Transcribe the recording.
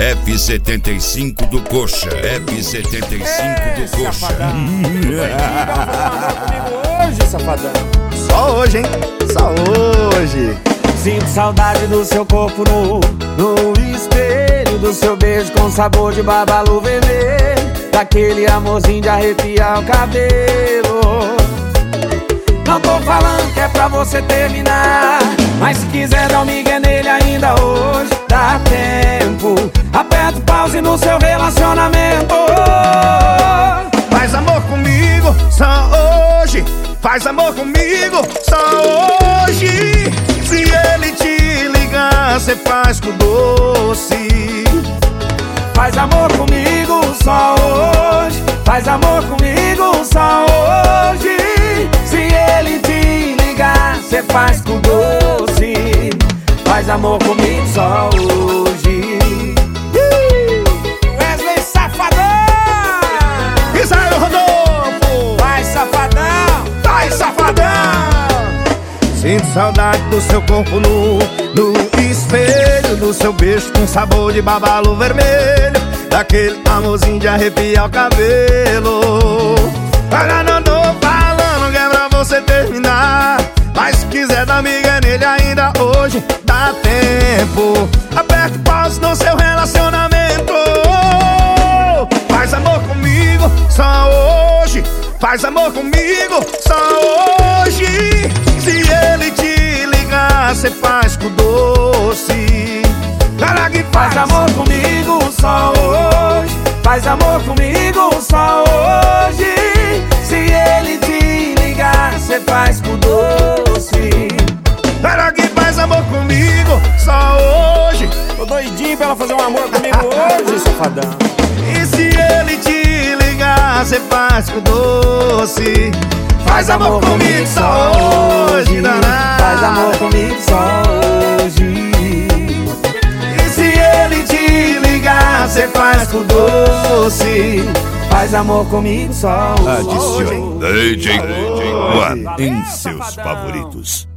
F75 do Coxa. F75 do Coxa. Hoje, safadão. Só hoje, hein? Só hoje. Sinto saudade do seu corpo nu, no espelho do seu beijo com sabor de babalu vermelho, daquele amorzinho de arrepiar o cabelo. Não tô falando que é pra você terminar, mas se quiser dar um migué nele ainda hoje, dá tempo. Aperta o pause no seu relacionamento. Faz amor comigo só hoje. Faz amor comigo só hoje. Se ele te ligar, cê faz com doce. Faz amor comigo só hoje. Faz amor comigo só hoje. Se ele te ligar, cê faz com doce. Faz amor comigo só hoje. Wesley Safadão! Israel Rodolfo! Vai, safadão! Vai, safadão! Sinto saudade do seu corpo nu, no espelho do seu beijo com sabor de babalu vermelho, daquele amorzinho de arrepiar o cabelo. Olha, não tô falando que é pra você terminar, mas se quiser dar miga nele ainda hoje, dá tempo. Aperte pause no seu relacionamento. Faz amor comigo só hoje. Faz amor comigo só hoje. Se ele te ligar, cê faz com doce. Cara que Faz amor comigo só hoje. Faz amor comigo só hoje. Se ele te ligar, cê faz com doce. Cara que faz amor comigo só hoje. Tô doidinho pra ela fazer um amor comigo hoje, safadão. E se ele te ligar, cê faz com doce. Faz amor comigo só hoje, danado. Faz amor comigo só hoje. E se ele te ligar, cê faz com doce. Faz amor comigo só hoje. Adicione DJ One em seus favoritos.